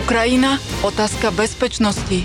Ukrajina, otázka bezpečnosti.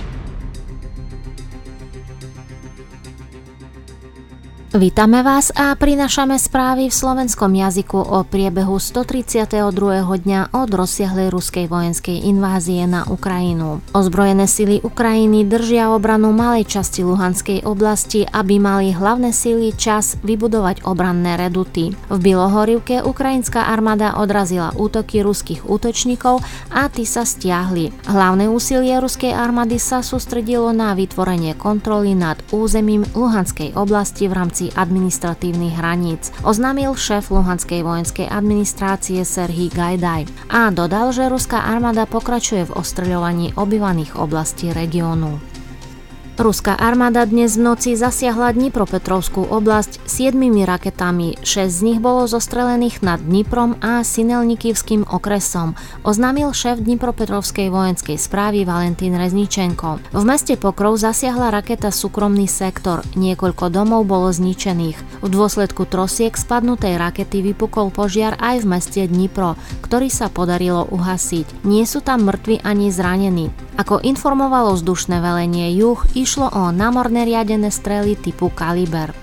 Vítame vás a prinášame správy v slovenskom jazyku o priebehu 132. dňa od rozsiahlej ruskej vojenskej invázie na Ukrajinu. Ozbrojené sily Ukrajiny držia obranu malej časti Luhanskej oblasti, aby mali hlavné sily čas vybudovať obranné reduty. V Bilohorivke ukrajinská armáda odrazila útoky ruských útočníkov a tí sa stiahli. Hlavné úsilie ruskej armády sa sústredilo na vytvorenie kontroly nad územím Luhanskej oblasti v rámci administratívnych hraníc, oznámil šéf Luhanskej vojenskej administrácie Serhij Gajdaj a dodal, že ruská armáda pokračuje v ostreľovaní obývaných oblastí regiónu. Ruská armáda dnes v noci zasiahla Dnipropetrovskú oblasť 7 raketami, 6 z nich bolo zostrelených nad Dniprom a Sinelnikivským okresom, oznámil šéf Dnipropetrovskej vojenskej správy Valentín Rezničenko. V meste Pokrov zasiahla raketa súkromný sektor, niekoľko domov bolo zničených. V dôsledku trosiek spadnutej rakety vypukol požiar aj v meste Dnipro, ktorý sa podarilo uhasiť. Nie sú tam mŕtvi ani zranení. Ako informovalo vzdušné velenie Juh, išlo o námorné riadené strely typu Kaliber.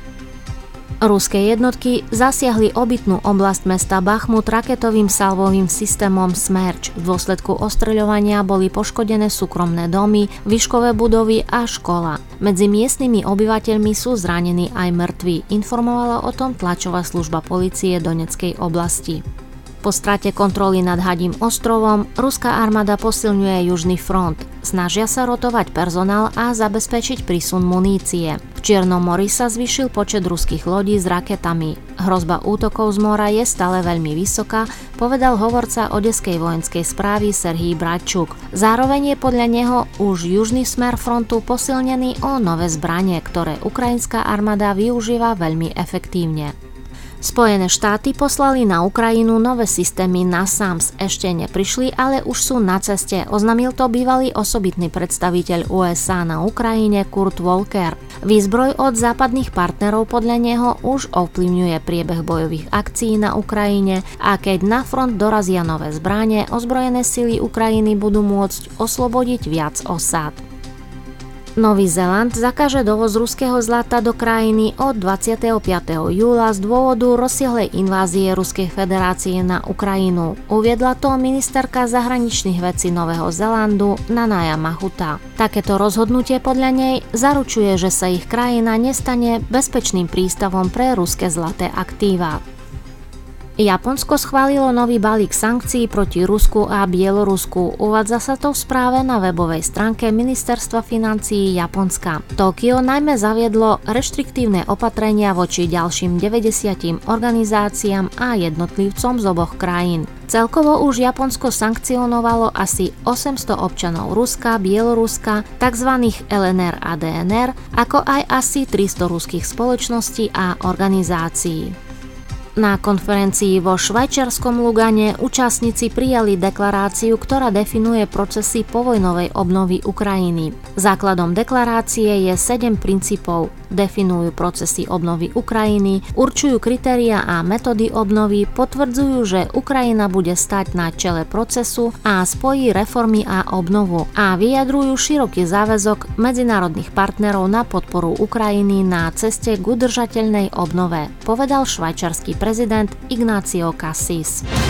Ruské jednotky zasiahli obytnú oblasť mesta Bachmut raketovým salvovým systémom Smerč. V dôsledku ostreľovania boli poškodené súkromné domy, výškové budovy a škola. Medzi miestnymi obyvateľmi sú zranení aj mŕtvi, informovala o tom tlačová služba polície Donetskej oblasti. Po strate kontroly nad Hadím ostrovom ruská armáda posilňuje južný front. Snažia sa rotovať personál a zabezpečiť prísun munície. V Čiernom mori sa zvýšil počet ruských lodí s raketami. Hrozba útokov z mora je stále veľmi vysoká, povedal hovorca odeskej vojenskej správy Serhij Bratčuk. Zároveň je podľa neho už južný smer frontu posilnený o nové zbranie, ktoré ukrajinská armáda využíva veľmi efektívne. Spojené štáty poslali na Ukrajinu nové systémy NASAMS. Ešte neprišli, ale už sú na ceste, oznámil to bývalý osobitný predstaviteľ USA na Ukrajine Kurt Volker. Výzbroj od západných partnerov podľa neho už ovplyvňuje priebeh bojových akcií na Ukrajine a keď na front dorazia nové zbrane, ozbrojené sily Ukrajiny budú môcť oslobodiť viac osád. Nový Zéland zakáže dovoz ruského zlata do krajiny od 25. júla z dôvodu rozsiahlej invázie Ruskej federácie na Ukrajinu. Uviedla to ministerka zahraničných vecí Nového Zélandu Nanaja Mahuta. Takéto rozhodnutie podľa nej zaručuje, že sa ich krajina nestane bezpečným prístavom pre ruské zlaté aktíva. Japonsko schválilo nový balík sankcií proti Rusku a Bielorusku. Uvádza sa to v správe na webovej stránke Ministerstva financií Japonska. Tokio najmä zaviedlo reštriktívne opatrenia voči ďalším 90 organizáciám a jednotlivcom z oboch krajín. Celkovo už Japonsko sankcionovalo asi 800 občanov Ruska, Bieloruska, tzv. LNR a DNR, ako aj asi 300 ruských spoločností a organizácií. Na konferencii vo švajčiarskom Lugane účastníci prijali deklaráciu, ktorá definuje procesy povojnovej obnovy Ukrajiny. Základom deklarácie je 7 princípov. Definujú procesy obnovy Ukrajiny, určujú kritériá a metódy obnovy, potvrdzujú, že Ukrajina bude stať na čele procesu a spojí reformy a obnovu a vyjadrujú široký záväzok medzinárodných partnerov na podporu Ukrajiny na ceste k udržateľnej obnove, povedal švajčiarsky prezident Ignacio Cassis.